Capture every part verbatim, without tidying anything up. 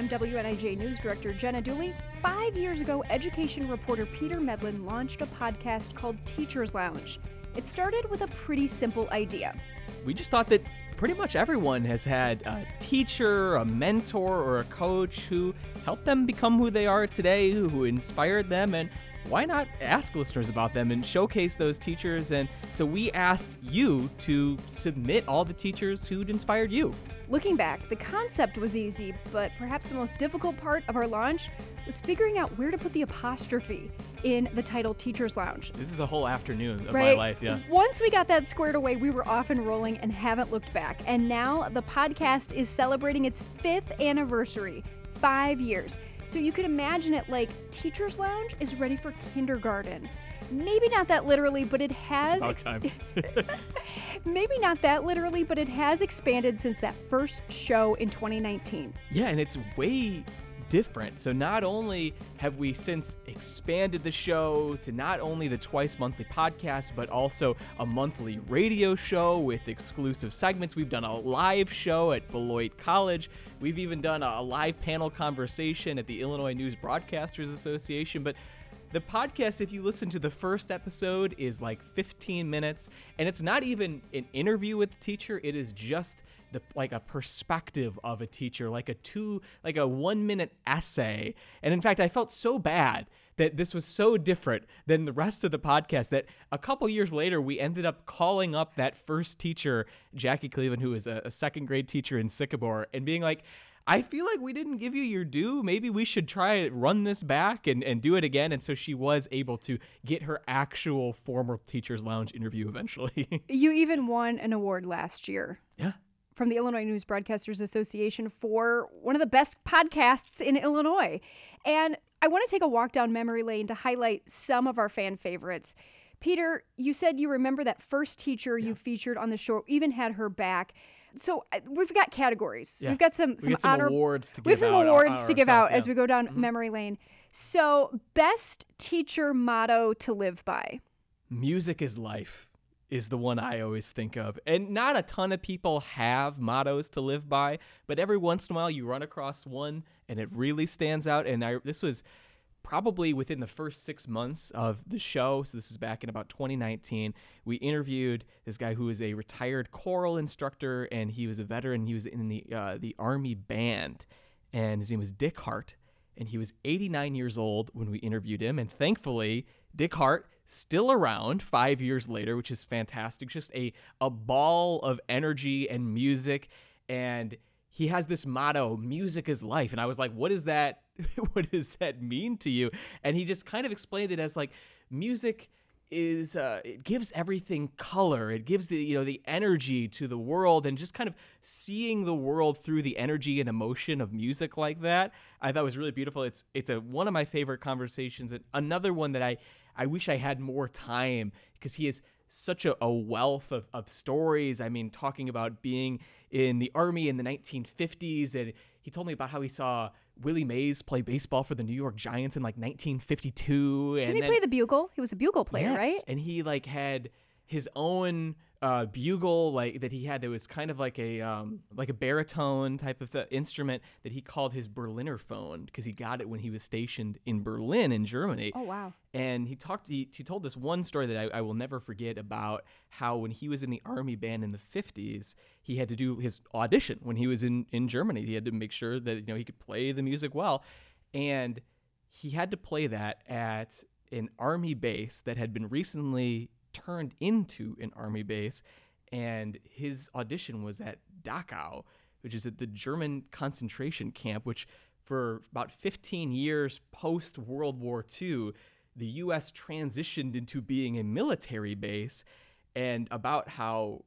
I'm W N I J News Director Jenna Dooley. Five years ago, education reporter Peter Medlin launched a podcast called Teacher's Lounge. It started with a pretty simple idea. We just thought that pretty much everyone has had a teacher, a mentor, or a coach who helped them become who they are today, who inspired them, and why not ask listeners about them and showcase those teachers? And so we asked you to submit all the teachers who'd inspired you. Looking back, the concept was easy, but perhaps the most difficult part of our launch was figuring out where to put the apostrophe in the title Teacher's Lounge. This is a whole afternoon of right? my life, yeah. Once we got that squared away, we were off and rolling and haven't looked back. And now the podcast is celebrating its fifth anniversary, five years. So you can imagine it like Teacher's Lounge is ready for kindergarten. Maybe not that literally, but it has... It's about time. Ex- Maybe not that literally, but it has expanded since that first show in twenty nineteen. Yeah, and it's way different. So not only have we since expanded the show to not only the twice monthly podcast, but also a monthly radio show with exclusive segments. We've done a live show at Beloit College. We've even done a live panel conversation at the Illinois News Broadcasters Association. But the podcast, if you listen to the first episode, is like fifteen minutes, and it's not even an interview with the teacher. It is just the like a perspective of a teacher, like a two, like a one minute essay. And in fact, I felt so bad that this was so different than the rest of the podcast that a couple years later, we ended up calling up that first teacher, Jackie Cleveland, who is a, a second grade teacher in Sycamore, and being like, I feel like we didn't give you your due. Maybe we should try to run this back and, and do it again. And so she was able to get her actual former Teacher's Lounge interview eventually. You even won an award last year. Yeah. From the Illinois News Broadcasters Association for one of the best podcasts in Illinois. And I want to take a walk down memory lane to highlight some of our fan favorites. Peter, you said you remember that first teacher yeah. you featured on the show, even had her back. So uh, we've got categories. Yeah. We've got some some, we some honor awards to give We have some out awards our, to give ourself, out yeah. as we go down mm-hmm. memory lane. So, best teacher motto to live by. Music is life is the one I always think of. And not a ton of people have mottos to live by, but every once in a while you run across one and it really stands out. And I this was probably within the first six months of the show. So this is back in about twenty nineteen. We interviewed this guy who is a retired choral instructor, and he was a veteran. He was in the uh, the Army band, and his name was Dick Hart, and he was eighty-nine years old when we interviewed him. And thankfully, Dick Hart still around five years later, which is fantastic. Just a a ball of energy and music, and he has this motto, music is life. And I was like, what is that? What does that mean to you? And he just kind of explained it as like music is, uh, it gives everything color. It gives the, you know, the energy to the world, and just kind of seeing the world through the energy and emotion of music like that, I thought was really beautiful. It's, it's a, one of my favorite conversations. And another one that I, I wish I had more time, because he is such a, a wealth of, of stories. I mean, talking about being in the Army in the nineteen fifties, and he told me about how he saw Willie Mays play baseball for the New York Giants in like nineteen fifty-two. Didn't and he then, play the bugle? He was a bugle player, yes, right? And he like had his own uh, bugle like that he had that was kind of like a um, like a baritone type of uh, instrument that he called his Berliner phone, because he got it when he was stationed in Berlin in Germany. Oh, wow. And he talked. He, he told this one story that I, I will never forget about how when he was in the Army band in the fifties, he had to do his audition when he was in, in Germany. He had to make sure that you know he could play the music well, and he had to play that at an Army base that had been recently turned into an Army base, and his audition was at Dachau, which is at the German concentration camp, which for about fifteen years post World War Two, the U S transitioned into being a military base, and about how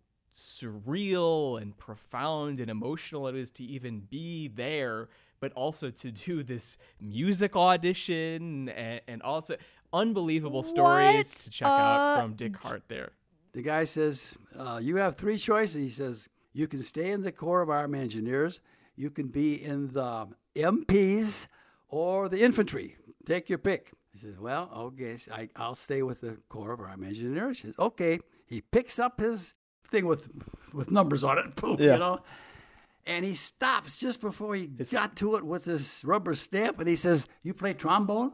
surreal and profound and emotional it is to even be there, but also to do this music audition, and, and also unbelievable stories What? to check uh, out from Dick Hart there. The guy says, uh, you have three choices. He says, you can stay in the Corps of Army Engineers, you can be in the M Ps, or the infantry. Take your pick. He says, well, okay, so I, I'll stay with the Corps of Army Engineers. He says, okay. He picks up his thing with with numbers on it, boom, Yeah. you know. And he stops just before he it's... got to it with his rubber stamp, and he says, "You play trombone?"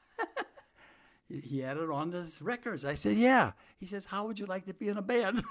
He had it on his records. I said, "Yeah." He says, "How would you like to be in a band?"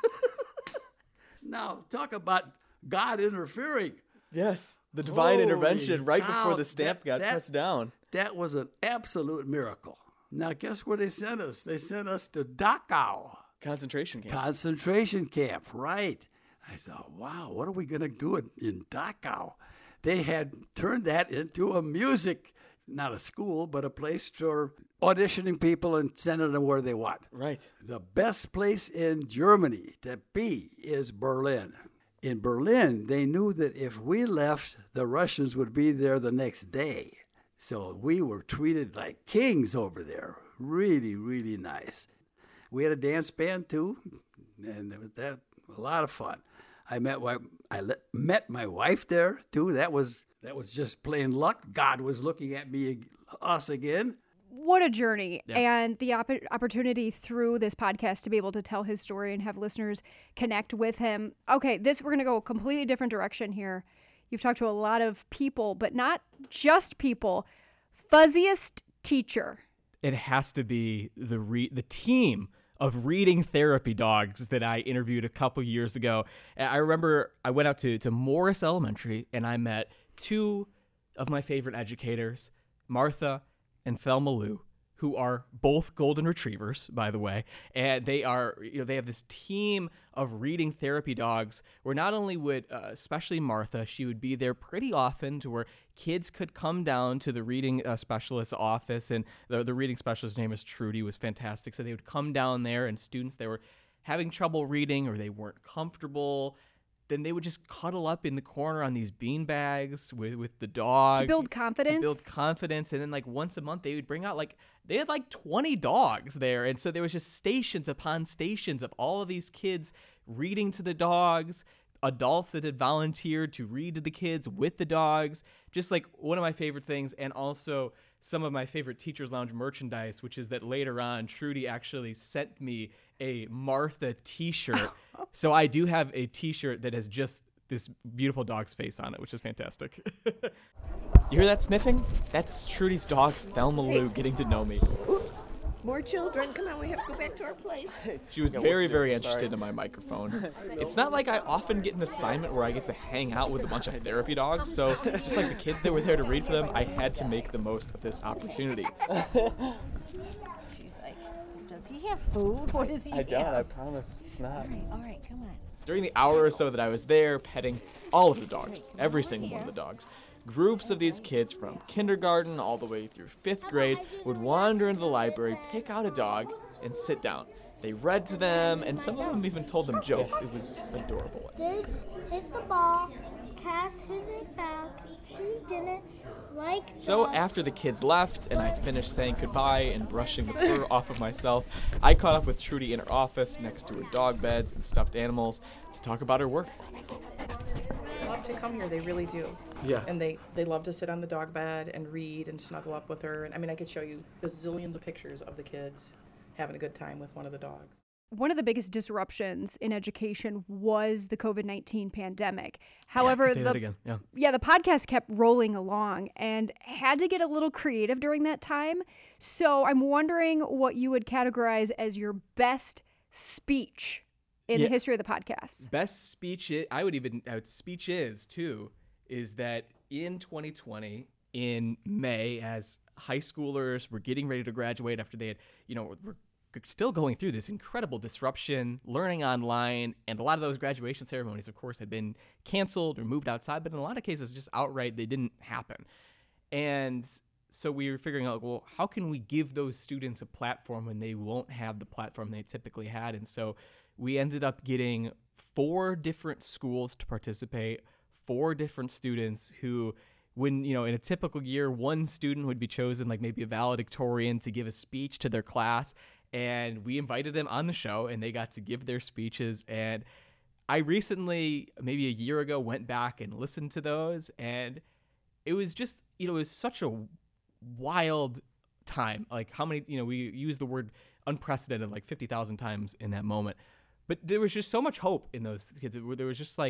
Now, talk about God interfering. Yes, the divine Holy intervention right cow, before the stamp that, got that, pressed down. That was an absolute miracle. Now, guess where they sent us? They sent us to Dachau. Concentration camp. Concentration camp, right. I thought, wow, what are we going to do in, in Dachau? They had turned that into a music, not a school, but a place for auditioning people and sending them where they want. Right. The best place in Germany to be is Berlin. In Berlin, they knew that if we left, the Russians would be there the next day. So we were treated like kings over there. Really, really nice. We had a dance band, too, and it was that, a lot of fun. I met I met my wife there too. That was that was just plain luck. God was looking at me, us again. What a journey, yeah. And the op- opportunity through this podcast to be able to tell his story and have listeners connect with him. Okay, this we're gonna go a completely different direction here. You've talked to a lot of people, but not just people. Fuzziest teacher. It has to be the re- the team of reading therapy dogs that I interviewed a couple years ago. And I remember I went out to, to Morris Elementary and I met two of my favorite educators, Martha and Thelma Lou, who are both golden retrievers, by the way. And they are, you know, they have this team of reading therapy dogs where not only would, uh, especially Martha, she would be there pretty often to where kids could come down to the reading uh, specialist's office. And the, the reading specialist's name is Trudy, was fantastic. So they would come down there and students that were having trouble reading or they weren't comfortable, then they would just cuddle up in the corner on these bean bags with, with the dog. To build confidence? To build confidence. And then like once a month, they would bring out like, they had like twenty dogs there. And so there was just stations upon stations of all of these kids reading to the dogs, adults that had volunteered to read to the kids with the dogs. Just like one of my favorite things. And also some of my favorite Teachers Lounge merchandise, which is that later on, Trudy actually sent me a Martha t-shirt. So I do have a t-shirt that has just this beautiful dog's face on it, which is fantastic. You hear that sniffing? That's Trudy's dog, Thelma Lou, getting to know me. Oops. More children. Come on, we have to go back to our place. She was very, very interested in my microphone. It's not like I often get an assignment where I get to hang out with a bunch of therapy dogs, so just like the kids that were there to read for them, I had to make the most of this opportunity. She's like, does he have food? What does he I have? don't, I promise it's not. All right, all right, come on. During the hour or so that I was there petting all of the dogs, every single one of the dogs, groups of these kids from kindergarten all the way through fifth grade would wander into the library, pick out a dog, and sit down. They read to them, and some of them even told them jokes. It was adorable. Diggs hit the ball, Cass hit it back. She didn't like So that. after the kids left and I finished saying goodbye and brushing the fur off of myself, I caught up with Trudy in her office next to her dog beds and stuffed animals to talk about her work. They love to come here, they really do. Yeah. And they, they love to sit on the dog bed and read and snuggle up with her. And I mean, I could show you bazillions of pictures of the kids having a good time with one of the dogs. One of the biggest disruptions in education was the covid nineteen pandemic. However, yeah, say the that again. Yeah. yeah, the podcast kept rolling along and had to get a little creative during that time. So I'm wondering what you would categorize as your best speech in Yeah. the history of the podcast. Best speech, I, I would even, I would, speech is too, is that in twenty twenty, in May, as high schoolers were getting ready to graduate after they had, you know, were still going through this incredible disruption, learning online, and a lot of those graduation ceremonies, of course, had been canceled or moved outside, but in a lot of cases, just outright, they didn't happen. And so we were figuring out, well, how can we give those students a platform when they won't have the platform they typically had? And so we ended up getting four different schools to participate, four different students who, when, you know, in a typical year, one student would be chosen, like maybe a valedictorian, to give a speech to their class. And we invited them on the show and they got to give their speeches. And I recently, maybe a year ago, went back and listened to those. And it was just, you know, it was such a wild time. Like how many, you know, we used the word unprecedented like fifty thousand times in that moment. But there was just so much hope in those kids. There was just like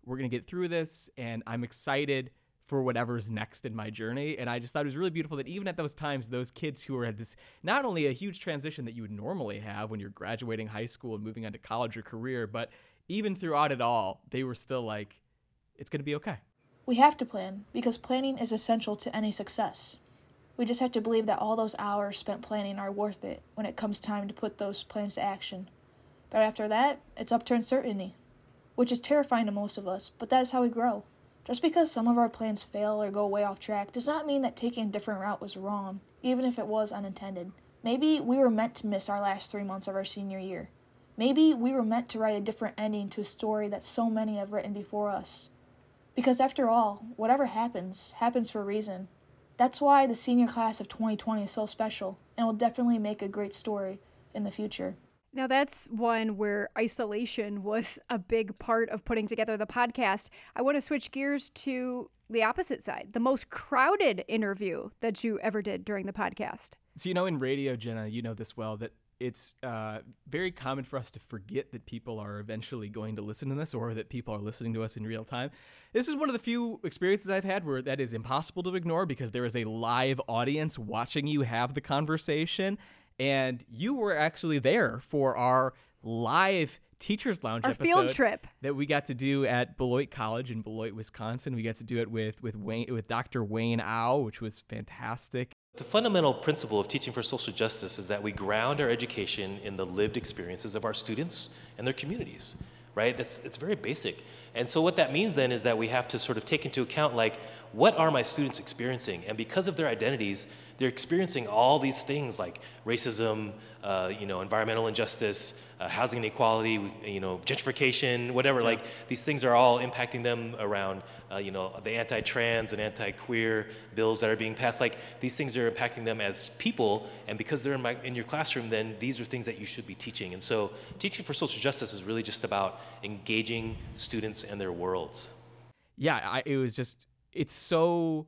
we're going to get through this, and I'm excited for whatever's next in my journey. And I just thought it was really beautiful that even at those times, those kids who were at this, not only a huge transition that you would normally have when you're graduating high school and moving on to college or career, but even throughout it all, they were still like, it's going to be okay. We have to plan, because planning is essential to any success. We just have to believe that all those hours spent planning are worth it when it comes time to put those plans to action. But after that, it's up to uncertainty, which is terrifying to most of us, but that is how we grow. Just because some of our plans fail or go way off track does not mean that taking a different route was wrong, even if it was unintended. Maybe we were meant to miss our last three months of our senior year. Maybe we were meant to write a different ending to a story that so many have written before us. Because after all, whatever happens, happens for a reason. That's why the senior class of twenty twenty is so special and will definitely make a great story in the future. Now, that's one where isolation was a big part of putting together the podcast. I want to switch gears to the opposite side, the most crowded interview that you ever did during the podcast. So, you know, in radio, Jenna, you know this well, that it's uh, very common for us to forget that people are eventually going to listen to this, or that people are listening to us in real time. This is one of the few experiences I've had where that is impossible to ignore, because there is a live audience watching you have the conversation. And you were actually there for our live Teachers Lounge Our episode field trip that we got to do at Beloit College in Beloit, Wisconsin. We got to do it with with Wayne, with Doctor Wayne Au, which was fantastic. The fundamental principle of teaching for social justice is that we ground our education in the lived experiences of our students and their communities, right? That's it's very basic. And so what that means then is that we have to sort of take into account, like, what are my students experiencing? And because of their identities, they're experiencing all these things like racism, uh, you know, environmental injustice, uh, housing inequality, you know, gentrification, whatever. Yeah. Like, these things are all impacting them around, uh, you know, the anti-trans and anti-queer bills that are being passed. Like, these things are impacting them as people, and because they're in, my, in your classroom, then these are things that you should be teaching. And so teaching for social justice is really just about engaging students and their worlds. Yeah, I, it was just, it's so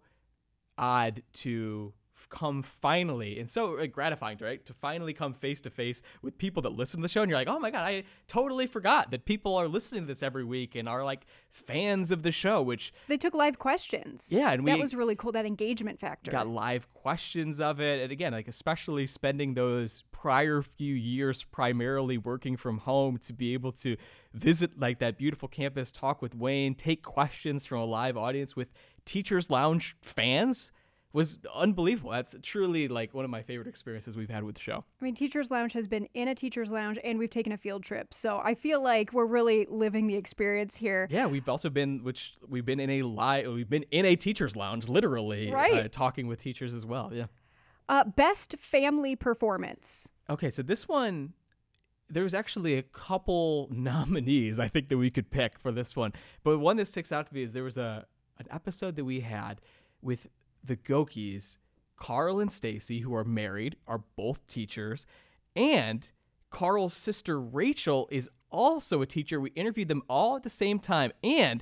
odd to come finally, and so uh, gratifying, right? To finally come face to face with people that listen to the show, and you're like, oh my God, I totally forgot that people are listening to this every week and are like fans of the show, which they took live questions. Yeah, and we that was really cool, that engagement factor. Got live questions of it, and again, like especially spending those prior few years primarily working from home to be able to visit like that beautiful campus, talk with Wayne, take questions from a live audience with Teachers Lounge fans was unbelievable. That's truly like one of my favorite experiences we've had with the show. I mean, Teachers Lounge has been in a Teachers Lounge, and we've taken a field trip. So I feel like we're really living the experience here. Yeah, we've also been, which we've been in a live, we've been in a Teachers Lounge, literally, right. uh, talking with teachers as well. Yeah. Uh, best family performance. Okay, so this one, there was actually a couple nominees I think that we could pick for this one, but one that sticks out to me is there was a an episode that we had with the Gokies, Carl and Stacy, who are married, are both teachers, and Carl's sister Rachel is also a teacher. We interviewed them all at the same time, and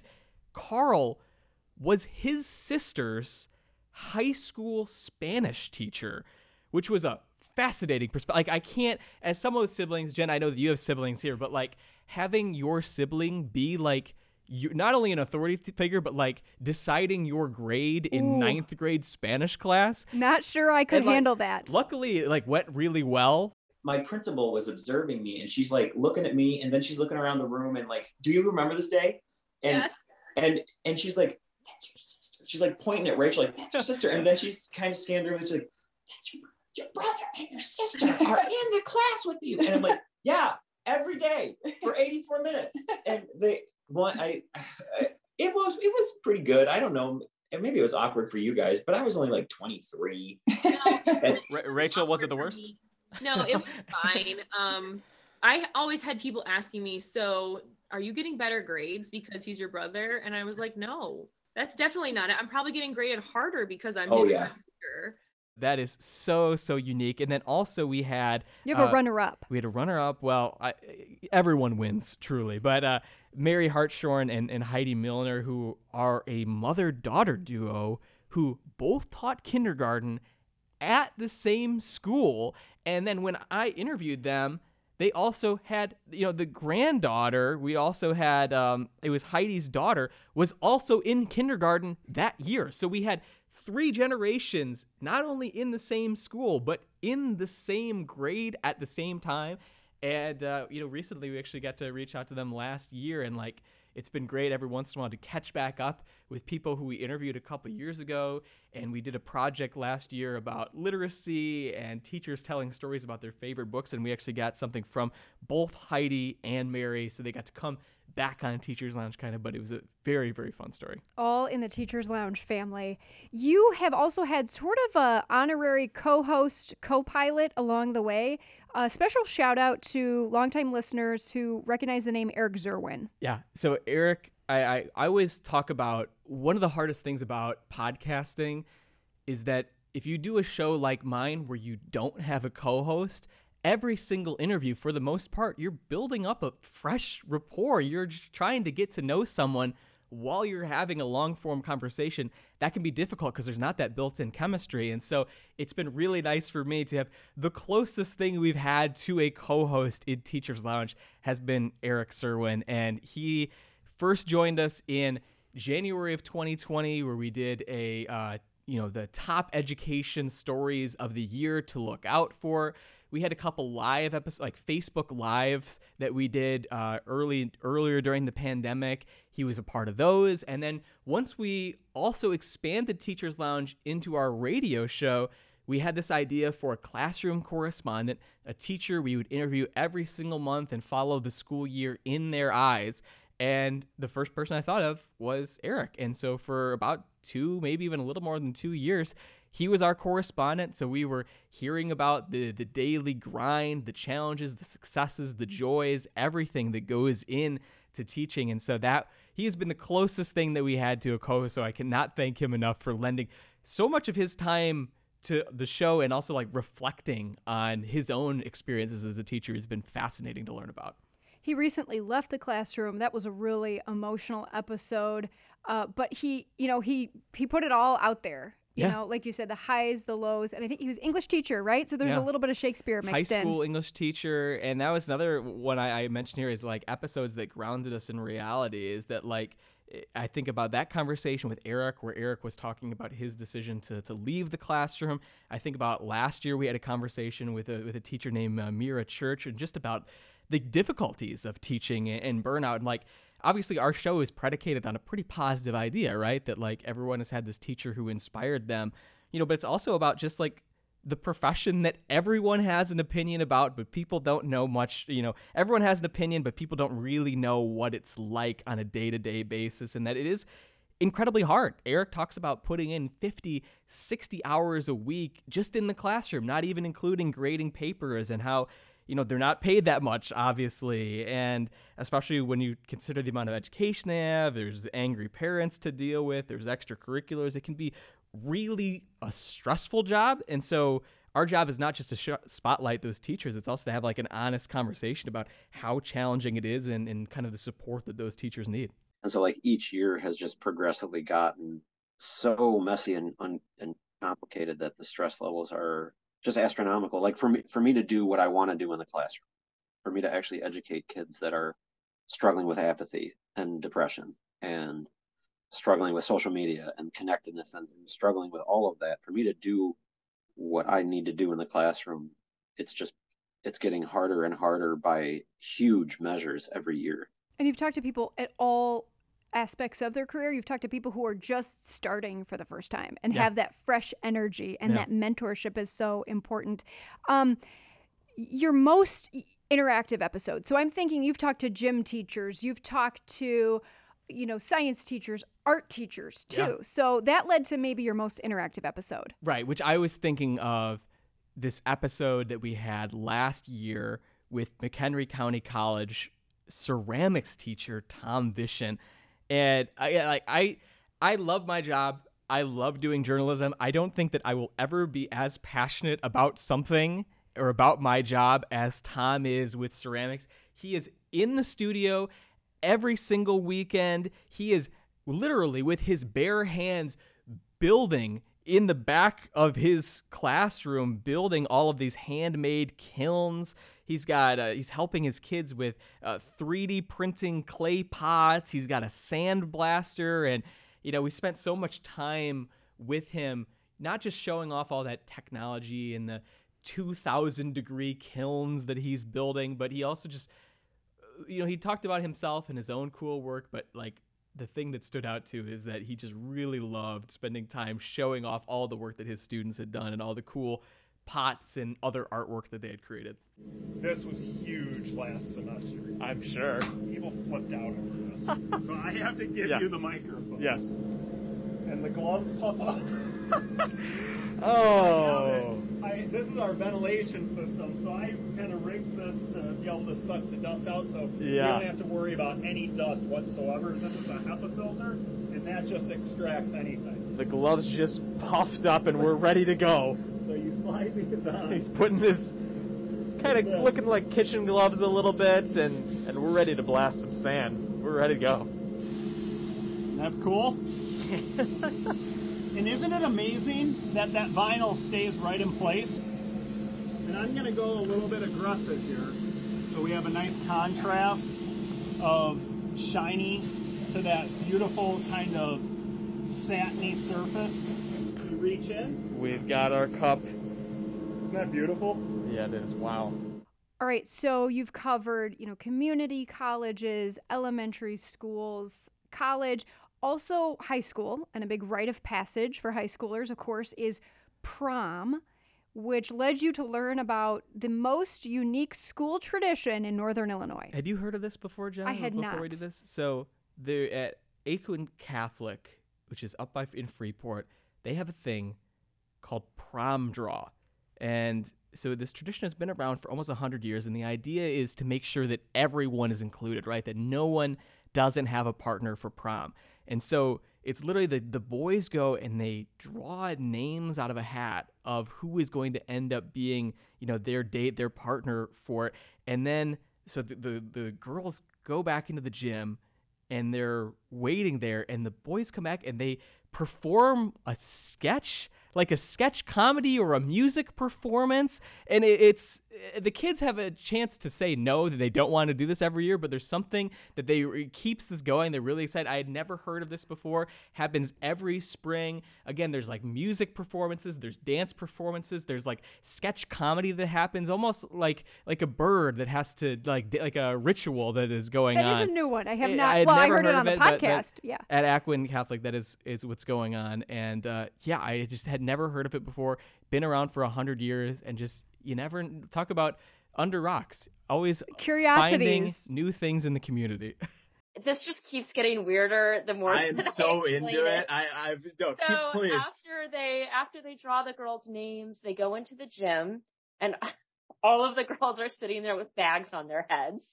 Carl was his sister's high school Spanish teacher, which was a fascinating perspective. Like, I can't, as someone with siblings, Jen, I know that you have siblings here, but like having your sibling be like, you not only an authority figure, but like deciding your grade in Ooh. ninth grade Spanish class. Not sure I could and, like, handle that. Luckily, it like went really well. My principal was observing me, and she's like looking at me, and then she's looking around the room and like, do you remember this day? And yes. and and she's like, that's your sister. She's like pointing at Rachel, like, that's your sister. And then she's kind of scanned her, and she's like, your, your brother and your sister are in the class with you. And I'm like, yeah, every day for eighty-four minutes. And they one I, I it was it was pretty good. I don't know, maybe it was awkward for you guys, but I was only like twenty-three. And, Ra- Rachel, was it the worst? No, it was fine. Um, I always had people asking me, so are you getting better grades because he's your brother? And I was like, no, that's definitely not it. I'm probably getting graded harder because I'm oh, his yeah. sister. That is so, so unique. And then also we had... You have uh, a runner-up. We had a runner-up. Well, I, everyone wins, truly. But uh, Mary Hartshorn and, and Heidi Milner, who are a mother-daughter duo who both taught kindergarten at the same school. And then when I interviewed them, they also had, you know, the granddaughter, we also had, um, it was Heidi's daughter, was also in kindergarten that year. So we had three generations, not only in the same school, but in the same grade at the same time. And, uh, you know, recently we actually got to reach out to them last year, and like, it's been great every once in a while to catch back up with people who we interviewed a couple years ago. And we did a project last year about literacy and teachers telling stories about their favorite books. And we actually got something from both Heidi and Mary. So they got to come back on Teachers Lounge kind of, but it was a very, very fun story. All in the Teachers Lounge family. You have also had sort of a honorary co-host, co-pilot along the way. A special shout out to longtime listeners who recognize the name Eric Zerwin. Yeah. So Eric, I, I, I always talk about one of the hardest things about podcasting is that if you do a show like mine where you don't have a co-host, every single interview, for the most part, you're building up a fresh rapport. You're just trying to get to know someone while you're having a long-form conversation. That can be difficult because there's not that built-in chemistry. And so it's been really nice for me to have the closest thing we've had to a co-host in Teachers Lounge has been Eric Zerwin. And he first joined us in January of twenty twenty, where we did a, uh, you know, the top education stories of the year to look out for. We had a couple live episodes, like Facebook Lives that we did uh, early earlier during the pandemic. He was a part of those. And then once we also expanded Teachers Lounge into our radio show, we had this idea for a classroom correspondent, a teacher we would interview every single month and follow the school year in their eyes. And the first person I thought of was Eric. And so for about two, maybe even a little more than two years, he was our correspondent. So we were hearing about the, the daily grind, the challenges, the successes, the joys, everything that goes in to teaching. And so that he has been the closest thing that we had to a co-host. So I cannot thank him enough for lending so much of his time to the show, and also like reflecting on his own experiences as a teacher has been fascinating to learn about. He recently left the classroom. That was a really emotional episode. Uh, but he, you know, he he put it all out there. You Yeah. know, like you said, the highs, the lows. And I think he was English teacher, right? So there's Yeah. a little bit of Shakespeare mixed High in. school English teacher. And that was another one I, I mentioned here is like episodes that grounded us in reality. Is that like, I think about that conversation with Eric, where Eric was talking about his decision to, to leave the classroom. I think about last year we had a conversation with a, with a teacher named uh, Mira Church, and just about the difficulties of teaching and, and burnout. And like, obviously our show is predicated on a pretty positive idea, right? That like everyone has had this teacher who inspired them, you know, but it's also about just like the profession that everyone has an opinion about, but people don't know much. You know, everyone has an opinion, but people don't really know what it's like on a day-to-day basis, and that it is incredibly hard. Eric talks about putting in fifty, sixty hours a week just in the classroom, not even including grading papers, and how, you know, they're not paid that much, obviously. And especially when you consider the amount of education they have, there's angry parents to deal with, there's extracurriculars. It can be really a stressful job. And so our job is not just to sh- spotlight those teachers. It's also to have like an honest conversation about how challenging it is, and, and kind of the support that those teachers need. And so like each year has just progressively gotten so messy and, un- and complicated that the stress levels are just astronomical. Like for me, for me to do what I want to do in the classroom, for me to actually educate kids that are struggling with apathy and depression and struggling with social media and connectedness and, and struggling with all of that, for me to do what I need to do in the classroom, it's just, it's getting harder and harder by huge measures every year. And you've talked to people at all aspects of their career. You've talked to people who are just starting for the first time and Yeah. have that fresh energy, and Yeah. that mentorship is so important. Um, your most interactive episode. So I'm thinking you've talked to gym teachers, you've talked to, you know, science teachers, art teachers too. Yeah. So that led to maybe your most interactive episode. Right, which I was thinking of this episode that we had last year with McHenry County College ceramics teacher Tom Vishen. And I like I I love my job. I love doing journalism. I don't think that I will ever be as passionate about something or about my job as Tom is with ceramics. He is in the studio every single weekend. He is literally with his bare hands building in the back of his classroom building all of these handmade kilns. He's got uh, he's helping his kids with uh, three D printing clay pots. He's got a sand blaster, and you know we spent so much time with him, not just showing off all that technology and the two thousand degree kilns that he's building, but he also just, you know, he talked about himself and his own cool work, but like the thing that stood out to is that he just really loved spending time showing off all the work that his students had done and all the cool pots and other artwork that they had created. This was huge last semester. I'm sure. People flipped out over this. So I have to give Yeah. you the microphone. Yes. And the gloves pop up. Oh. I, this is our ventilation system, so I kind of rigged this to be able to suck the dust out, so you Yeah. don't have to worry about any dust whatsoever. This is a HEPA filter, and that just extracts anything. The gloves just puffed up and we're ready to go. So you slide these on. He's putting his kind of looking like kitchen gloves a little bit, and, and we're ready to blast some sand. We're ready to go. That's cool. And isn't it amazing that that vinyl stays right in place? And I'm going to go a little bit aggressive here. So we have a nice contrast of shiny to that beautiful kind of satiny surface. You reach in. We've got our cup. Isn't that beautiful? Yeah, it is. Wow. All right, so you've covered, you know, community colleges, elementary schools, college, also high school, and a big rite of passage for high schoolers, of course, is prom, which led you to learn about the most unique school tradition in Northern Illinois. Had you heard of this before, Jen? I had before not. we did this? So they're at Aquin Catholic, which is up by in Freeport. They have a thing called prom draw. And so this tradition has been around for almost one hundred years, and the idea is to make sure that everyone is included, right? That no one doesn't have a partner for prom. And so it's literally the, the boys go and they draw names out of a hat of who is going to end up being, you know, their date, their partner for it. And then so the, the, the girls go back into the gym and they're waiting there, and the boys come back and they perform a sketch, like a sketch comedy or a music performance. And it, it's the kids have a chance to say no, that they don't want to do this every year, but there's something that they it keeps this going. They're really excited. I had never heard of this before. Happens every spring. Again, there's like music performances, there's dance performances, there's like sketch comedy that happens, almost like like a bird that has to like like a ritual that is going That on. is a new one. I have I- not. I had well, I never heard it heard on of the it, but that- podcast. Yeah. At Aquin Catholic, that is is what's going on. And uh, yeah, I just had never heard of it before. Been around for a hundred years, and just you never talk about under rocks. Always finding Curiosities. new things in the community. This just keeps getting weirder the more I am that so I explain into it. it. I, I no, So keep, please. after they after they draw the girls' names, they go into the gym, and all of the girls are sitting there with bags on their heads.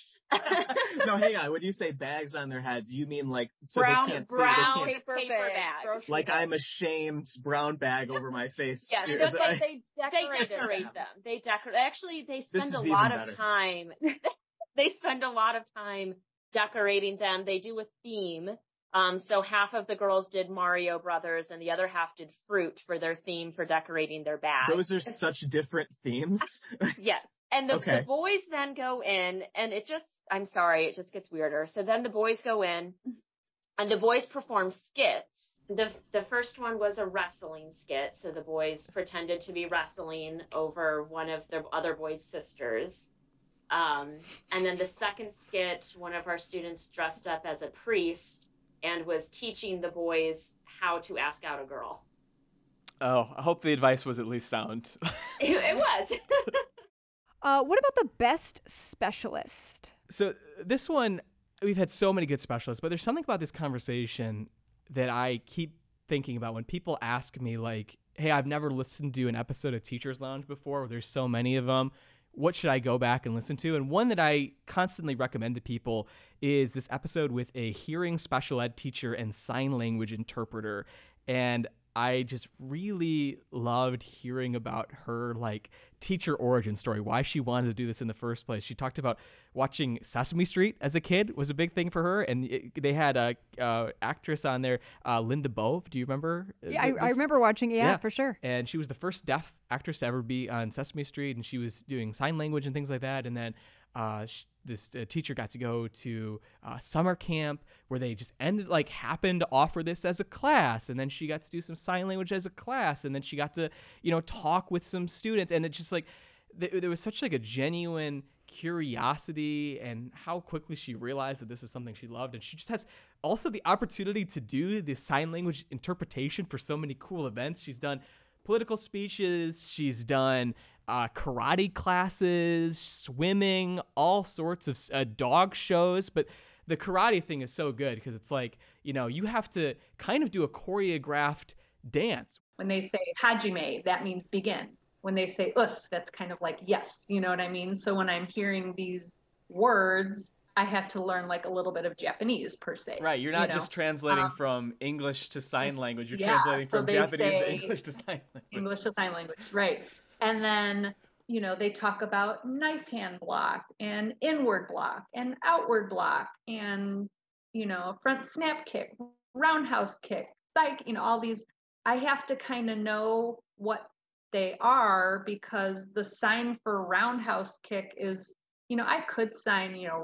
No, hang on. When you say bags on their heads, you mean like so brown they can't brown see? They can't, paper, paper bag. grocery like bag. I'm ashamed brown bag over my face. Yes, Is no, that- they, they decorate, they decorate them. They decorate. Actually, they This spend a is lot even of better. time. They spend a lot of time decorating them. They do a theme. Um, so half of the girls did Mario Brothers, and the other half did fruit for their theme for decorating their bag. Those are such different themes. Yes. And the, Okay. the boys then go in, and it just, I'm sorry, it just gets weirder. So then the boys go in, and the boys perform skits. The, the first one was a wrestling skit. So the boys pretended to be wrestling over one of the other boys' sisters. Um, and then the second skit, one of our students dressed up as a priest and was teaching the boys how to ask out a girl. Oh, I hope the advice was at least sound. It, it was. Uh, what about the best specialist? So this one, we've had so many good specialists, but there's something about this conversation that I keep thinking about when people ask me like, hey, I've never listened to an episode of Teacher's Lounge before. There's so many of them. What should I go back and listen to? And one that I constantly recommend to people is this episode with a hearing special ed teacher and sign language interpreter. And I just really loved hearing about her like teacher origin story, why she wanted to do this in the first place. She talked about watching Sesame Street as a kid was a big thing for her, and it, they had a uh, actress on there, uh, Linda Bove. Do you remember? Yeah, I, I remember watching it. Yeah, yeah, for sure. And she was the first deaf actress to ever be on Sesame Street, and she was doing sign language and things like that. And then uh, she, this uh, teacher got to go to uh, summer camp where they just ended like happened to offer this as a class, and then she got to do some sign language as a class, and then she got to you know talk with some students, and it just like th- there was such like a genuine curiosity and how quickly she realized that this is something she loved, and she just has also the opportunity to do the sign language interpretation for so many cool events. She's done political speeches, she's done Uh, karate classes, swimming, all sorts of uh, dog shows. But the karate thing is so good because it's like, you know, you have to kind of do a choreographed dance. When they say hajime, that means begin. When they say us, that's kind of like yes, you know what I mean? So when I'm hearing these words, I have to learn like a little bit of Japanese per se. Right, you're not you know? just translating um, from English to sign language, you're yeah, translating so from they Japanese say to English to sign language. English to sign language, right. And then, you know, they talk about knife hand block and inward block and outward block and, you know, front snap kick, roundhouse kick, like, you know, all these. I have to kind of know what they are because the sign for roundhouse kick is, you know, I could sign, you know,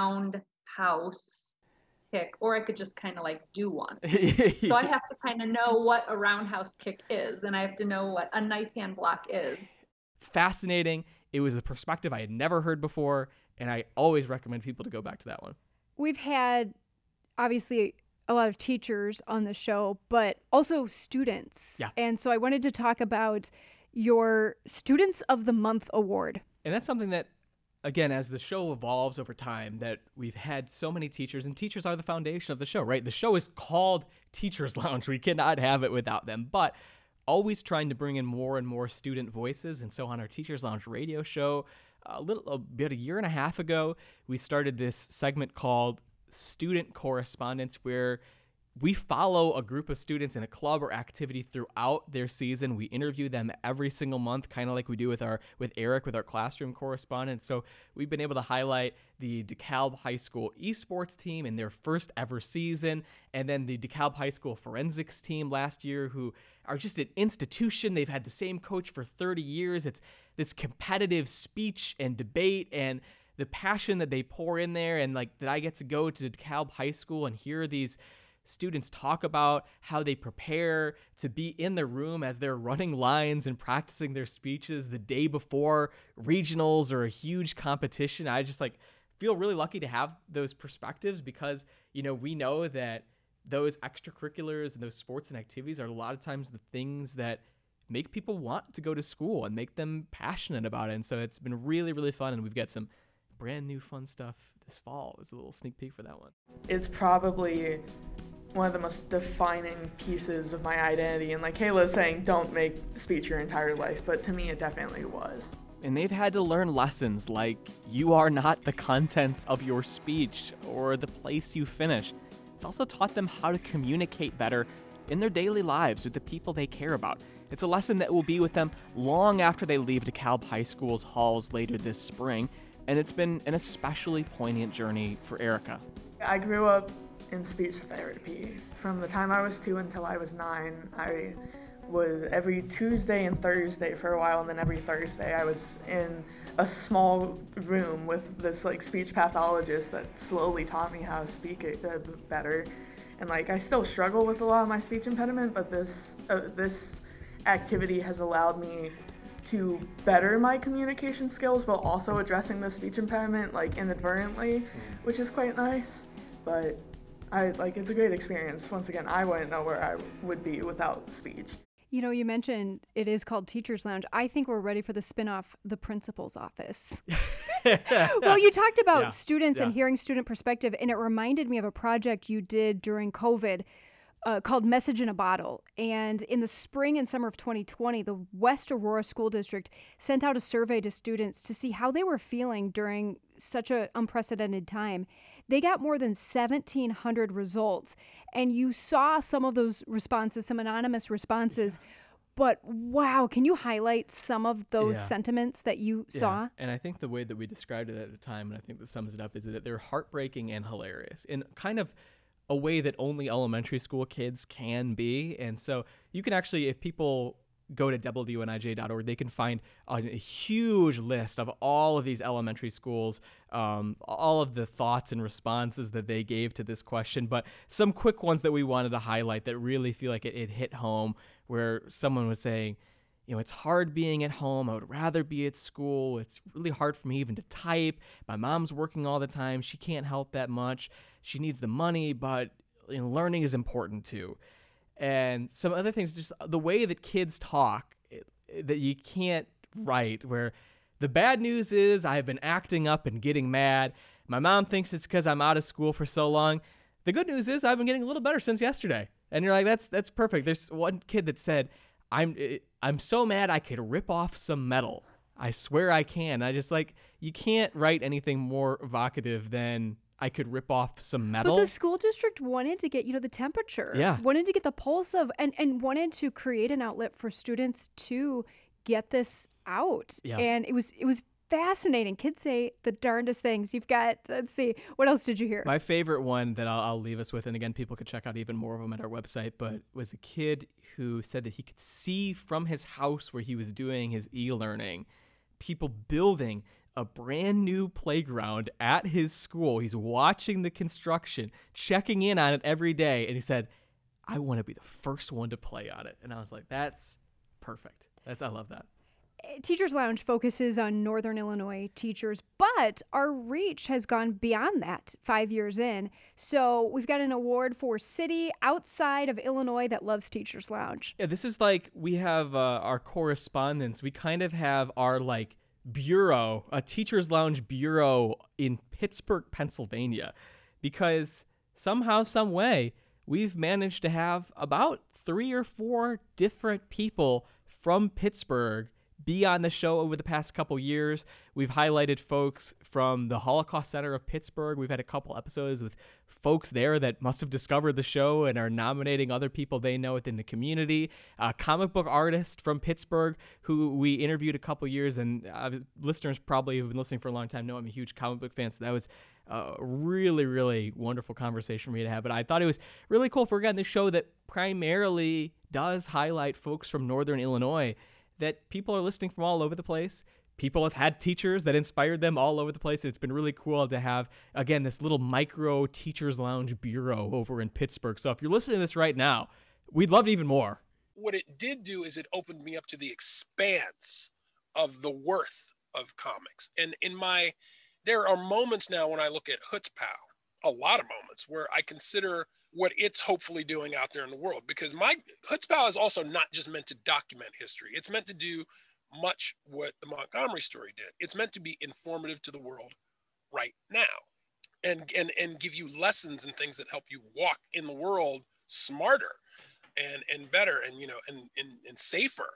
roundhouse kick, or I could just kind of like do one. So I have to kind of know what a roundhouse kick is, and I have to know what a knife hand block is. Fascinating. It was a perspective I had never heard before, and I always recommend people to go back to that one. We've had, obviously, a lot of teachers on the show, but also students. Yeah. And so I wanted to talk about your Students of the Month Award. And that's something that, again, as the show evolves over time, that we've had so many teachers, and teachers are the foundation of the show, right? The show is called Teachers Lounge. We cannot have it without them, but always trying to bring in more and more student voices. And so on our Teachers Lounge radio show, a little about a year and a half ago, we started this segment called Student Correspondence, where we follow a group of students in a club or activity throughout their season. We interview them every single month, kind of like we do with our with Eric, with our classroom correspondent. So we've been able to highlight the DeKalb High School esports team in their first ever season, and then the DeKalb High School forensics team last year, who are just an institution. They've had the same coach for thirty years. It's this competitive speech and debate and the passion that they pour in there, and like that I get to go to DeKalb High School and hear these students talk about how they prepare to be in the room as they're running lines and practicing their speeches the day before regionals or a huge competition. I just like feel really lucky to have those perspectives because, you know, we know that those extracurriculars and those sports and activities are a lot of times the things that make people want to go to school and make them passionate about it. And so it's been really, really fun. And we've got some brand new fun stuff this fall. It was a little sneak peek for that one. It's probably one of the most defining pieces of my identity. And like Kayla's saying, don't make speech your entire life, but to me it definitely was. And they've had to learn lessons like you are not the contents of your speech or the place you finish. It's also taught them how to communicate better in their daily lives with the people they care about. It's a lesson that will be with them long after they leave DeKalb High School's halls later this spring, and it's been an especially poignant journey for Erica. I grew up in speech therapy. From the time I was two until I was nine, I was every Tuesday and Thursday for a while, and then every Thursday I was in a small room with this like speech pathologist that slowly taught me how to speak it uh, better. And like I still struggle with a lot of my speech impediment, but this uh, this activity has allowed me to better my communication skills while also addressing the speech impediment like inadvertently, which is quite nice. But I like it's a great experience. Once again, I wouldn't know where I would be without speech. You know, you mentioned it is called Teachers Lounge. I think we're ready for the spin-off, The Principal's Office. Well, you talked about Yeah, students yeah. and hearing student perspective, and it reminded me of a project you did during COVID uh, called Message in a Bottle. And in the spring and summer of twenty twenty, the West Aurora School District sent out a survey to students to see how they were feeling during such an unprecedented time. They got more than seventeen hundred results. And you saw some of those responses, some anonymous responses. Yeah. But wow, can you highlight some of those Yeah. sentiments that you Yeah. saw? And I think the way that we described it at the time, and I think that sums it up, is that they're heartbreaking and hilarious in kind of a way that only elementary school kids can be. And so you can actually, if people go to W N I J dot org, they can find a, a huge list of all of these elementary schools, um, all of the thoughts and responses that they gave to this question. But some quick ones that we wanted to highlight that really feel like it, it hit home, where someone was saying, you know, it's hard being at home. I would rather be at school. It's really hard for me even to type. My mom's working all the time. She can't help that much. She needs the money, but you know, learning is important too. And some other things, just the way that kids talk it, it, that you can't write, where the bad news is I've been acting up and getting mad. My mom thinks it's because I'm out of school for so long. The good news is I've been getting a little better since yesterday. And you're like, that's that's perfect. There's one kid that said, I'm I'm so mad I could rip off some metal. I swear I can. I just like, you can't write anything more evocative than I could rip off some metal. But the school district wanted to get, you know, the temperature. Yeah. Wanted to get the pulse of, and, and wanted to create an outlet for students to get this out. Yeah. And it was it was fascinating. Kids say the darndest things. You've got, let's see, what else did you hear? My favorite one that I'll, I'll leave us with, and again, people could check out even more of them at our website, but was a kid who said that he could see from his house where he was doing his e-learning, people building a brand new playground at his school. He's watching the construction, checking in on it every day, and he said, I want to be the first one to play on it. And I was like, that's perfect. That's I love that. Teachers Lounge focuses on Northern Illinois teachers, but our reach has gone beyond that five years in. So we've got an award for city outside of Illinois that loves Teachers Lounge. Yeah, this is like we have uh, our correspondence. We kind of have our like bureau, a Teachers Lounge bureau in Pittsburgh, Pennsylvania, because somehow, some way, we've managed to have about three or four different people from Pittsburgh be on the show over the past couple years. We've highlighted folks from the Holocaust Center of Pittsburgh. We've had a couple episodes with folks there that must have discovered the show and are nominating other people they know within the community. A comic book artist from Pittsburgh who we interviewed a couple years, and uh, listeners probably who've been listening for a long time know I'm a huge comic book fan, so that was a really, really wonderful conversation for me to have. But I thought it was really cool for, again, this show that primarily does highlight folks from Northern Illinois, that people are listening from all over the place. People have had teachers that inspired them all over the place. It's been really cool to have, again, this little micro Teachers Lounge bureau over in Pittsburgh. So if you're listening to this right now, we'd love it even more. What it did do is it opened me up to the expanse of the worth of comics. And in my, there are moments now when I look at Chutzpah, a lot of moments where I consider what it's hopefully doing out there in the world, because my Chutzpah is also not just meant to document history. It's meant to do much what the Montgomery story did. It's meant to be informative to the world right now, and and and give you lessons and things that help you walk in the world smarter and and better and you know and and, and safer.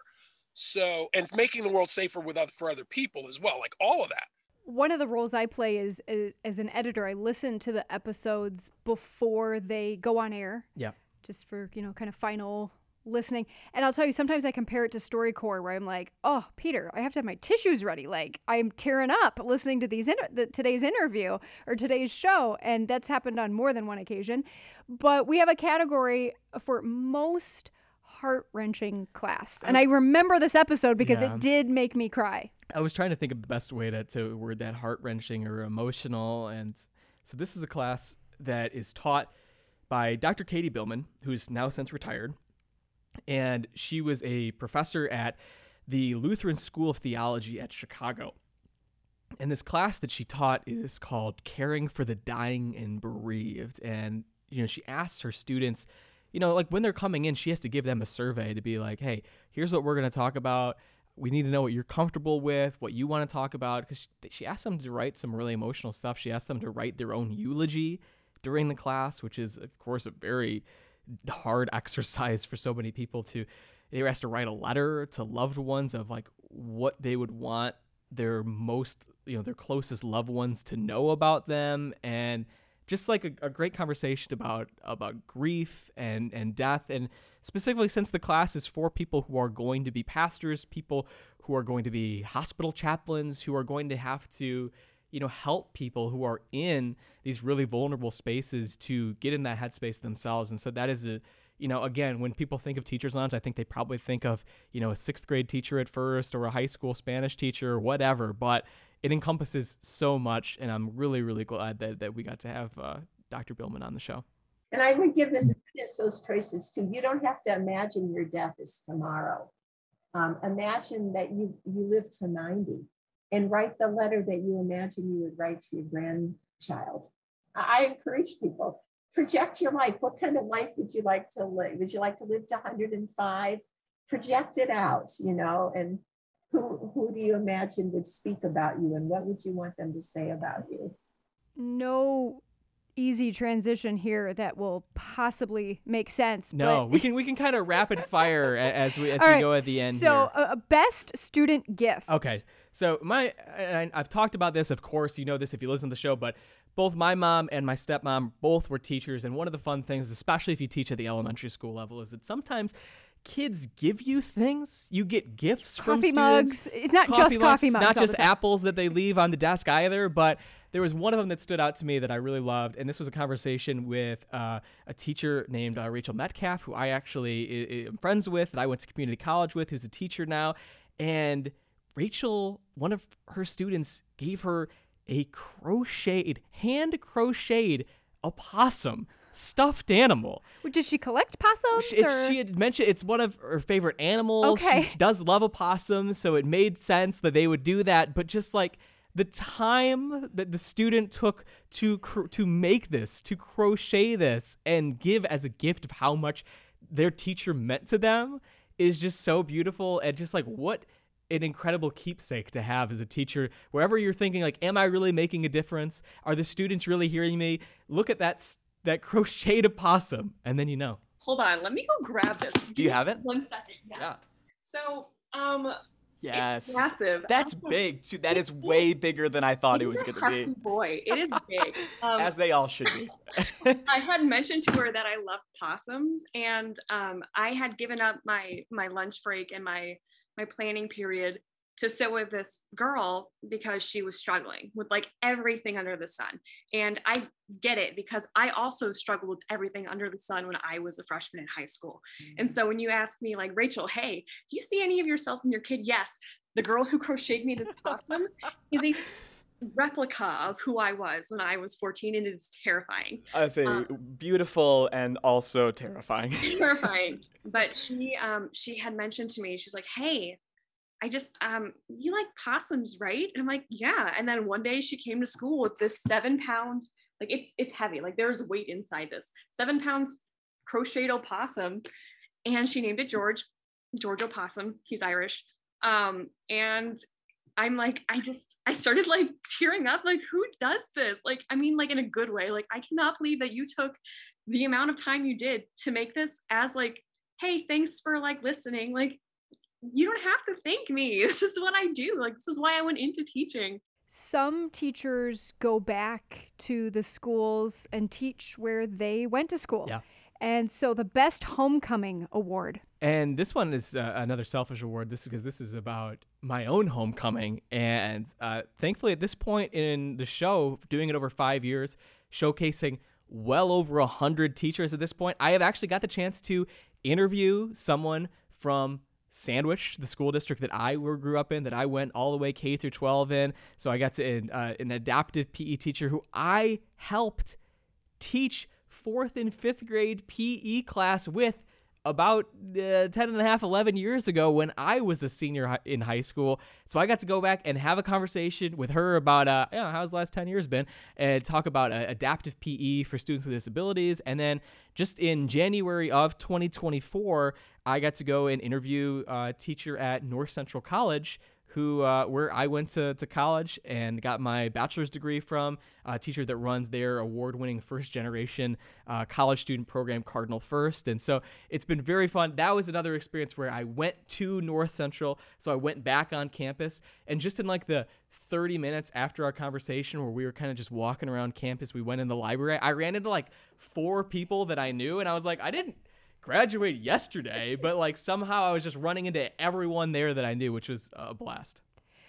So, and making the world safer with other, for other people as well, like all of that. One of the roles I play is, is as an editor. I listen to the episodes before they go on air. Yeah. Just for, you know, kind of final listening. And I'll tell you, sometimes I compare it to StoryCorps, where I'm like, oh, Peter, I have to have my tissues ready. Like, I'm tearing up listening to these inter- the, today's interview or today's show. And that's happened on more than one occasion. But we have a category for most heart-wrenching class. And I remember this episode because Yeah. it did make me cry. I was trying to think of the best way to, to word that, heart-wrenching or emotional. And so this is a class that is taught by Doctor Katie Billman, who's now since retired. And she was a professor at the Lutheran School of Theology at Chicago. And this class that she taught is called Caring for the Dying and Bereaved. And, you know, she asks her students, you know, like when they're coming in, she has to give them a survey to be like, hey, here's what we're going to talk about. We need to know what you're comfortable with, what you want to talk about. Because she, she asked them to write some really emotional stuff. She asked them to write their own eulogy during the class, which is, of course, a very hard exercise for so many people to, they were asked to write a letter to loved ones of like what they would want their most, you know, their closest loved ones to know about them. And just like a, a great conversation about, about grief and, and death. And specifically, since the class is for people who are going to be pastors, people who are going to be hospital chaplains, who are going to have to, you know, help people who are in these really vulnerable spaces to get in that headspace themselves. And so that is a, you know, again, when people think of Teachers Lounge, I think they probably think of, you know, a sixth grade teacher at first or a high school Spanish teacher or whatever, but it encompasses so much. And I'm really, really glad that, that we got to have uh, Doctor Billman on the show. And I would give the students those choices too. You don't have to imagine your death is tomorrow. Um, imagine that you, you live to ninety and write the letter that you imagine you would write to your grandchild. I encourage people, project your life. What kind of life would you like to live? Would you like to live to one hundred five? Project it out, you know, and who, who do you imagine would speak about you and what would you want them to say about you? No easy transition here that will possibly make sense. No, but... we can we can kind of rapid fire as we as All we right. go at the end. So here. a, a best student gift. Okay. So my, and I've talked about this, of course, you know this if you listen to the show, but both my mom and my stepmom both were teachers. And one of the fun things, especially if you teach at the elementary school level, is that sometimes kids give you things. You get gifts from Coffee students. mugs. It's not Coffee just coffee mugs Not all just the time. apples that they leave on the desk either, but there was one of them that stood out to me that I really loved. And this was a conversation with uh, a teacher named uh, Rachel Metcalf, who I actually am friends with, that I went to community college with, who's a teacher now. And Rachel, one of her students, gave her a crocheted, hand crocheted opossum stuffed animal. Does she collect possums? She, it's, or? she had mentioned it's one of her favorite animals. Okay. She does love opossums, so it made sense that they would do that. But just like the time that the student took to cr- to make this, to crochet this, and give as a gift of how much their teacher meant to them is just so beautiful. And just like what an incredible keepsake to have as a teacher, wherever you're thinking like, am I really making a difference? Are the students really hearing me? Look at that that crocheted opossum, and then you know. Hold on, let me go grab this. Do you have it? One second. Yeah. Yeah. So, um, Yes. it's massive. That's big too. That is way bigger than I thought it was going to be. Happy boy, it is big. Um, As they all should be. I had mentioned to her that I love possums, and um, I had given up my my lunch break and my my planning period to sit with this girl because she was struggling with like everything under the sun. And I get it because I also struggled with everything under the sun when I was a freshman in high school. Mm-hmm. And so when you ask me like, Rachel, hey, do you see any of yourselves in your kid? Yes. The girl who crocheted me this possum is a replica of who I was when I was fourteen, and it's terrifying. I say um, beautiful and also terrifying. Terrifying. But she um she had mentioned to me, she's like, hey, I just, um, you like possums, right? And I'm like, yeah. And then one day she came to school with this seven pounds, like it's, it's heavy. Like there's weight inside this seven pounds crocheted opossum. And she named it George, George Opossum. He's Irish. Um, and I'm like, I just, I started like tearing up. Like, who does this? Like, I mean, like in a good way. Like, I cannot believe that you took the amount of time you did to make this as like, hey, thanks for like listening. Like, you don't have to thank me. This is what I do. Like, this is why I went into teaching. Some teachers go back to the schools and teach where they went to school. Yeah. And so the best homecoming award. And this one is uh, another selfish award. This is because this is about my own homecoming. And uh, thankfully at this point in the show, doing it over five years, showcasing well over a hundred teachers at this point, I have actually got the chance to interview someone from Sandwich, the school district that I grew up in, that I went all the way K through twelve in. So I got to uh, an adaptive P E teacher who I helped teach fourth and fifth grade P E class with about uh, ten and a half, eleven years ago when I was a senior in high school. So I got to go back and have a conversation with her about, uh, you know, how's the last ten years been, and talk about uh, adaptive P E for students with disabilities. And then just in January of twenty twenty-four, I got to go and interview a teacher at North Central College who uh, where I went to, to college and got my bachelor's degree from, a teacher that runs their award-winning first-generation uh, college student program, Cardinal First. And so it's been very fun. That was another experience where I went to North Central, so I went back on campus, and just in like the thirty minutes after our conversation where we were kind of just walking around campus, we went in the library. I ran into like four people that I knew, and I was like, I didn't graduate yesterday, but like somehow I was just running into everyone there that I knew, which was a blast.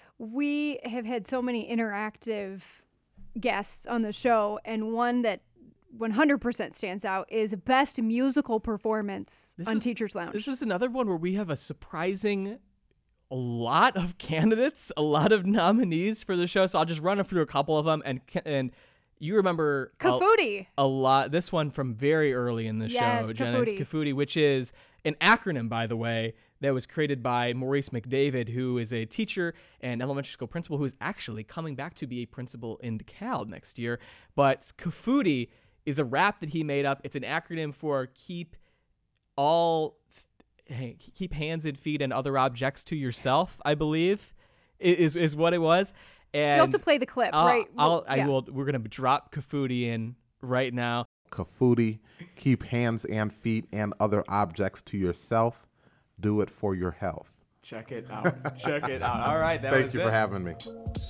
We have had so many interactive guests on the show, and one that one hundred percent stands out is best musical performance This on is- Teachers Lounge. This is another one where we have a surprising a lot of candidates, a lot of nominees for the show. So I'll just run through a couple of them. And and you remember a- Kafudi. A, lot. This one from very early in the Yes, show, Jenna, is Kafudi. Kafudi, which is an acronym, by the way, that was created by Maurice McDavid, who is a teacher and elementary school principal who is actually coming back to be a principal in DeKalb next year. But Kafudi is a rap that he made up. It's an acronym for keep all hey, keep hands and feet and other objects to yourself, I believe, i- is is what it was. And You'll have to play the clip, I'll- right? I'll, Well, I yeah. will. We're gonna drop Kafudi in right now. Kafudi, keep hands and feet and other objects to yourself. Do it for your health. Check it out. Check it out. All right, that Thank was you it. for having me.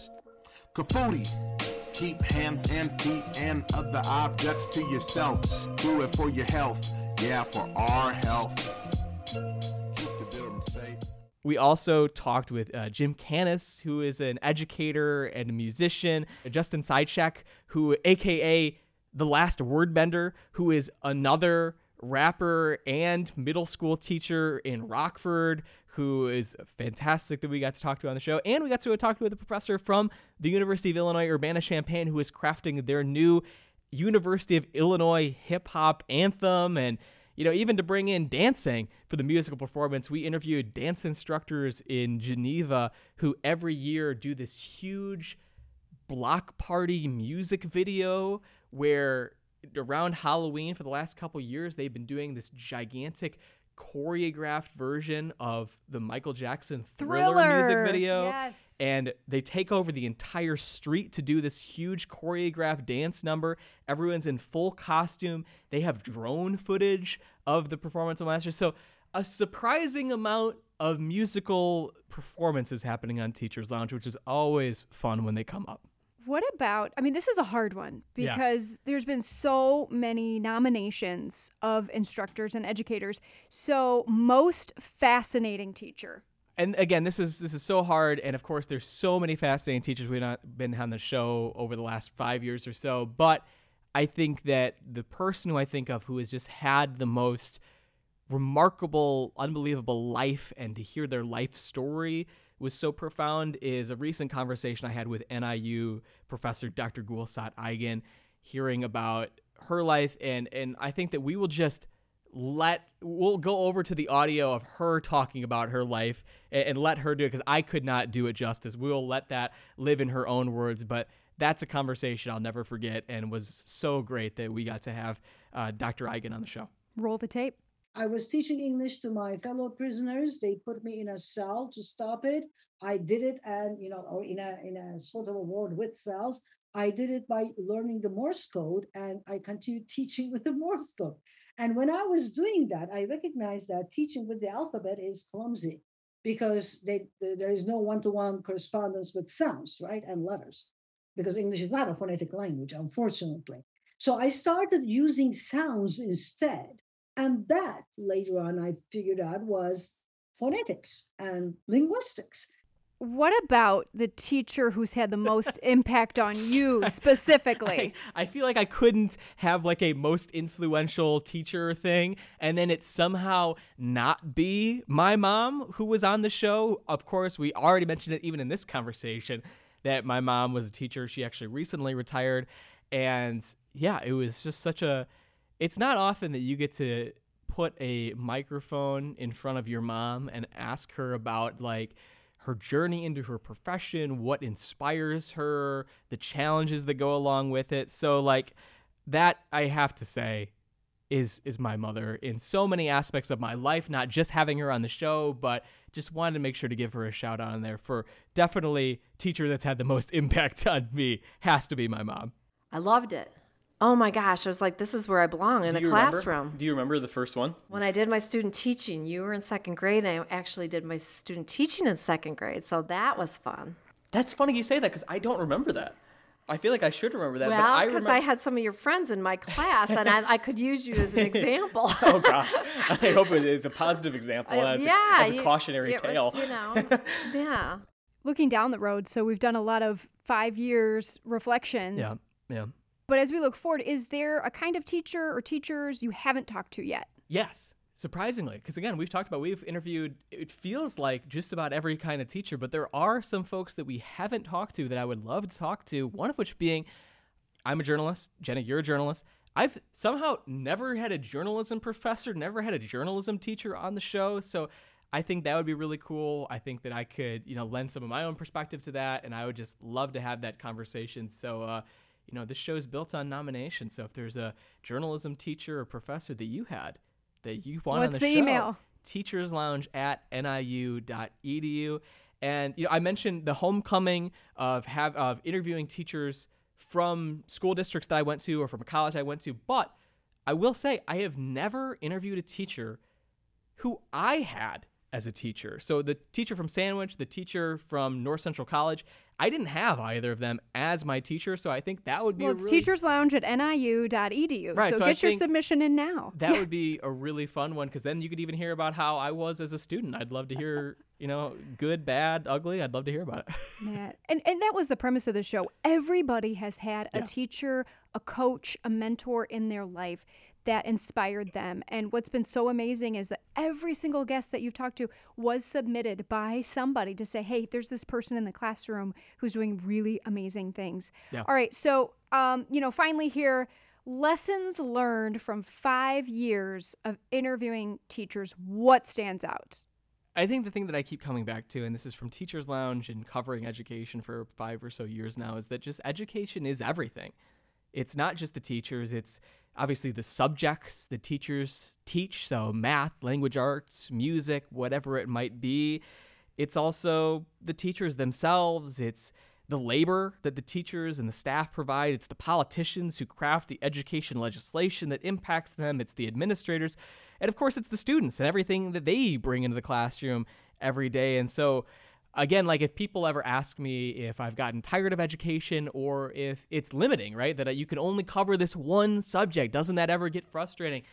Kafudi, keep hands and feet and other objects to yourself. Do it for your health. Yeah, for our health. Keep the building safe. We also talked with uh, Jim Canis, who is an educator and a musician, Justin Sidechek, who, A K A The Last Wordbender, who is another rapper and middle school teacher in Rockford, who is fantastic that we got to talk to on the show. And we got to talk with a professor from the University of Illinois Urbana-Champaign who is crafting their new University of Illinois hip-hop anthem. And, you know, even to bring in dancing for the musical performance, we interviewed dance instructors in Geneva who every year do this huge block party music video where around Halloween for the last couple years, they've been doing this gigantic choreographed version of the Michael Jackson Thriller, Thriller, music video. yes. And they take over the entire street to do this huge choreographed dance number. Everyone's in full costume. They have drone footage of the performance of Master. So a surprising amount of musical performances happening on Teachers Lounge, which is always fun when they come up. What about, I mean, this is a hard one Yeah. because there's been so many nominations of instructors and educators. So, most fascinating teacher. And again, this is this is so hard, and of course, there's so many fascinating teachers we've not been on the show over the last five years or so. But I think that the person who I think of who has just had the most remarkable, unbelievable life, and to hear their life story was so profound is a recent conversation I had with N I U professor Doctor Gulsat Eigen, hearing about her life, and and I think that we will just let we'll go over to the audio of her talking about her life and, and let her do it because I could not do it justice. We will let that live in her own words, but that's a conversation I'll never forget and was so great that we got to have uh, Doctor Eigen on the show. Roll the tape. I was teaching English to my fellow prisoners. They put me in a cell to stop it. I did it, and you know, or in a in a sort of a ward with cells. I did it by learning the Morse code, and I continued teaching with the Morse code. And when I was doing that, I recognized that teaching with the alphabet is clumsy because they, there is no one-to-one correspondence with sounds, right, and letters, because English is not a phonetic language, unfortunately. So I started using sounds instead. And that later on I figured out was phonetics and linguistics. What about the teacher who's had the most impact on you specifically? I, I feel like I couldn't have like a most influential teacher thing and then it somehow not be my mom who was on the show. Of course, we already mentioned it even in this conversation that my mom was a teacher. She actually recently retired. And yeah, it was just such a, it's not often that you get to put a microphone in front of your mom and ask her about like her journey into her profession, what inspires her, the challenges that go along with it. So like that, I have to say, is is my mother in so many aspects of my life, not just having her on the show, but just wanted to make sure to give her a shout out on there for definitely teacher that's had the most impact on me has to be my mom. I loved it. Oh my gosh, I was like, this is where I belong, in Do a you remember- classroom. Do you remember the first one? When I did my student teaching, you were in second grade, and I actually did my student teaching in second grade, so that was fun. That's funny you say that because I don't remember that. I feel like I should remember that. but Well, I because remember. I had some of your friends in my class, and I, I could use you as an example. Oh gosh, I hope it is a positive example Uh, as, yeah, a, as a you- cautionary it was, tale. you know, yeah. Looking down the road, so we've done a lot of five years reflections. Yeah, yeah. But as we look forward, is there a kind of teacher or teachers you haven't talked to yet? Yes, surprisingly, because again, we've talked about, we've interviewed, it feels like just about every kind of teacher, but there are some folks that we haven't talked to that I would love to talk to, one of which being, I'm a journalist, Jenna, you're a journalist. I've somehow never had a journalism professor, never had a journalism teacher on the show, so I think that would be really cool. I think that I could, you know, lend some of my own perspective to that, and I would just love to have that conversation. So, uh, you know, this show is built on nomination, so if there's a journalism teacher or professor that you had that you want What's on the, the show, email? teacherslounge at N I U dot E D U. And you know, I mentioned the homecoming of have of interviewing teachers from school districts that I went to or from a college I went to, but I will say I have never interviewed a teacher who I had as a teacher. So the teacher from Sandwich, the teacher from North Central College, I didn't have either of them as my teacher, so I think that would be Well, a it's really Teachers Lounge at N I U dot E D U. Right, so, so I get your think submission in now. that would be a really fun one because then you could even hear about how I was as a student. I'd love to hear, you know, good, bad, ugly. I'd love to hear about it. Matt. And and that was the premise of the show. Everybody has had a Yeah. teacher, a coach, a mentor in their life that inspired them. And what's been so amazing is that every single guest that you've talked to was submitted by somebody to say, hey, there's this person in the classroom who's doing really amazing things. Yeah. All right. So, um, you know, finally here, lessons learned from five years of interviewing teachers. What stands out? I think the thing that I keep coming back to, and this is from Teachers Lounge and covering education for five or so years now, is that just education is everything. It's not just the teachers, it's obviously the subjects the teachers teach, so math, language arts, music, whatever it might be. It's also the teachers themselves, it's the labor that the teachers and the staff provide, it's the politicians who craft the education legislation that impacts them, it's the administrators, and of course it's the students and everything that they bring into the classroom every day. And so again, like if people ever ask me if I've gotten tired of education or if it's limiting, right, that you can only cover this one subject, doesn't that ever get frustrating?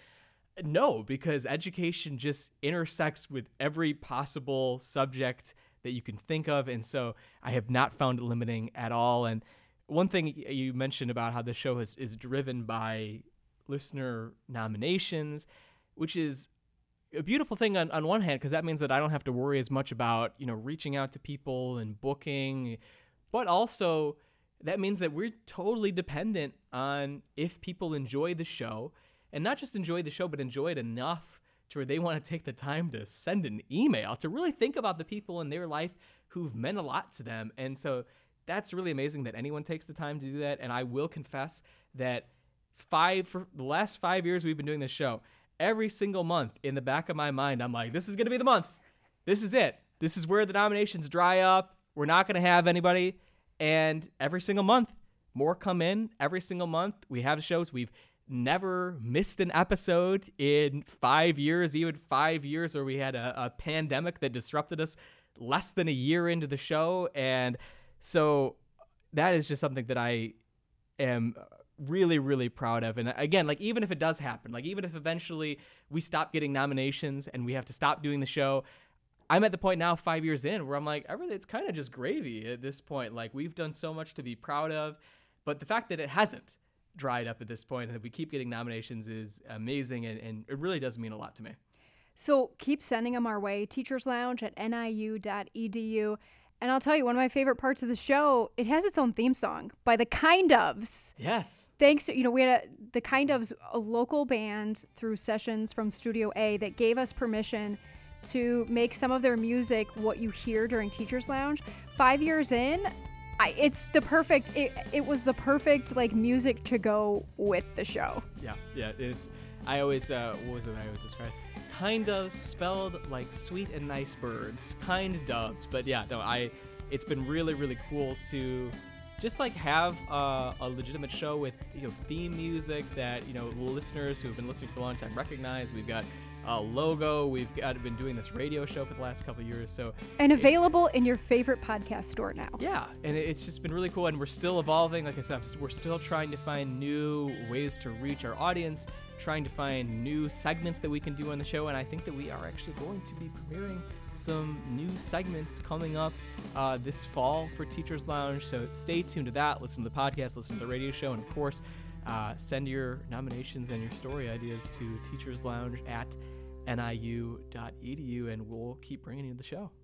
No, because education just intersects with every possible subject that you can think of. And so I have not found it limiting at all. And one thing you mentioned about how the show is, is driven by listener nominations, which is a beautiful thing on, on one hand, because that means that I don't have to worry as much about, you know, reaching out to people and booking, but also that means that we're totally dependent on if people enjoy the show, and not just enjoy the show, but enjoy it enough to where they want to take the time to send an email, to really think about the people in their life who've meant a lot to them. And so that's really amazing that anyone takes the time to do that. And I will confess that five for the last five years we've been doing this show, every single month in the back of my mind, I'm like, this is going to be the month. This is it. This is where the nominations dry up. We're not going to have anybody. And every single month, more come in. Every single month, we have shows. We've never missed an episode in five years, even five years where we had a, a pandemic that disrupted us less than a year into the show. And so that is just something that I am really, really proud of. And again, like even if it does happen, like even if eventually we stop getting nominations and we have to stop doing the show, I'm at the point now five years in where I'm like, everything, it's kind of just gravy at this point. Like we've done so much to be proud of, but the fact that it hasn't dried up at this point and that we keep getting nominations is amazing. And, and it really does mean a lot to me. So keep sending them our way. Teachers Lounge at N I U dot E D U. And I'll tell you, one of my favorite parts of the show, it has its own theme song by the Kind Ofs. Yes. Thanks to, you know, we had a, the Kind Ofs, a local band through sessions from Studio A that gave us permission to make some of their music what you hear during Teachers Lounge. Five years in, I, it's the perfect, it, it was the perfect like music to go with the show. Yeah, yeah, it's, I always, uh, what was it I always described? Kind of spelled like sweet and nice birds, kind dubbed. But yeah, no, I, it's been really, really cool to just like have uh, a legitimate show with, you know, theme music that, you know, listeners who have been listening for a long time recognize. We've got a logo. We've got been doing this radio show for the last couple of years. So and available in your favorite podcast store now. Yeah, and it's just been really cool, and we're still evolving. Like I said, we're still trying to find new ways to reach our audience, trying to find new segments that we can do on the show, and I think that we are actually going to be premiering some new segments coming up uh, this fall for Teachers Lounge. So stay tuned to that. Listen to the podcast, listen to the radio show, and of course, uh, send your nominations and your story ideas to Teachers Lounge at N I U dot E D U, and we'll keep bringing you the show.